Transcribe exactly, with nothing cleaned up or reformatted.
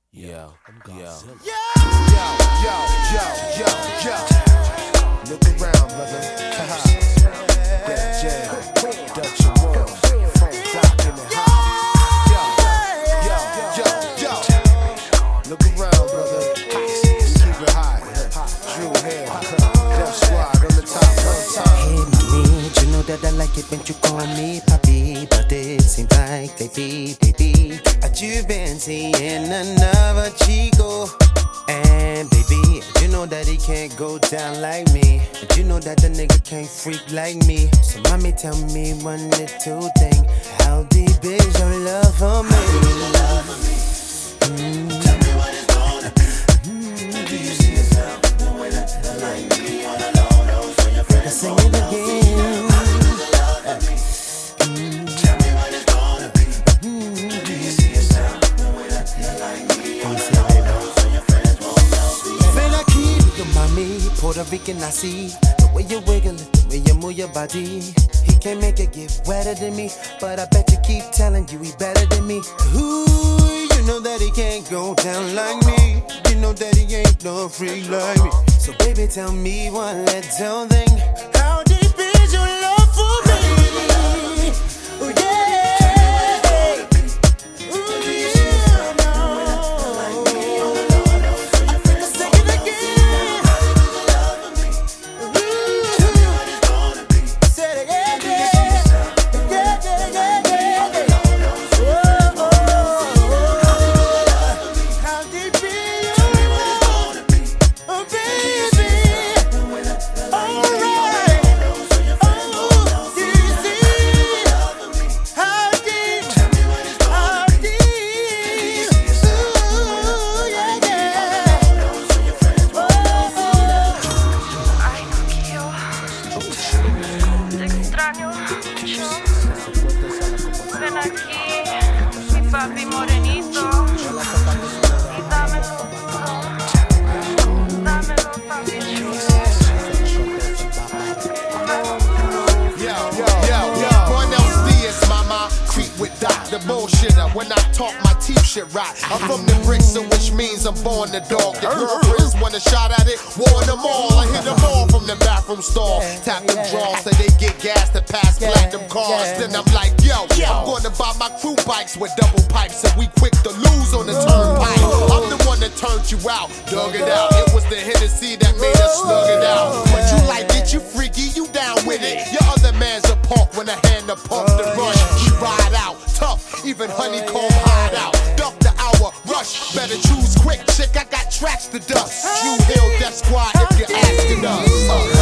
Yo, yo, Yo, yo, yo, yo, yo. Look around, brother. Def Jam, Dutch and Roll, Funk Doc in the house. Yo, yo, yo, yo. Look around, brother. Keep it high. Drew here. Def Squad on the top, on top. Hey, mommy, you know that I like it when you call me papi, but it seems like they be, they be. You've been seeing another chico, and baby, you know that he can't go down like me, and you know that the nigga can't freak like me. So mommy, tell me one little thing: how deep is your love for me? Mm. Tell me what it's gonna be. Mm. Do you see yourself doing it like me on a low nose when your friends sing it again? Puerto Rican, I see the way you wiggle it, the way you move your body. He can't make it get wetter than me, but I bet you keep telling you he better than me. Ooh, you know that he can't go down like me. You know that he ain't no freak like me. So baby, tell me one little thing: how deep is your love for me? Ooh, yeah. Ven aquí, mi papi morenito, y dámelo, dámelo, papi chulo. Yo, yo, yo, yo. Buenos dias, mama. Creep with Doc, the bullshitter. When I talk, my teeth shit right. I'm from the bricks, so which means I'm born the dog. The girlfriends want a shot at it, warn them all. I hit them all from the bathroom stall. Tap them draws so they get gas to pass platinum cars. Then I'm like, yo, I'm gonna buy my crew bikes with double pipes, so we quick to lose on the turnpike. I'm the one that turned you out, dug it out. It was the Hennessy that made us slug it out. But you like it, you freaky, you down with it. Your other man's a punk when I hand the pump the rush. We ride out, tough, even honeycomb hide out. Duck the hour, rush, better choose quick, chick. I got tracks to dust. You Hill Def Squad if you're asking us.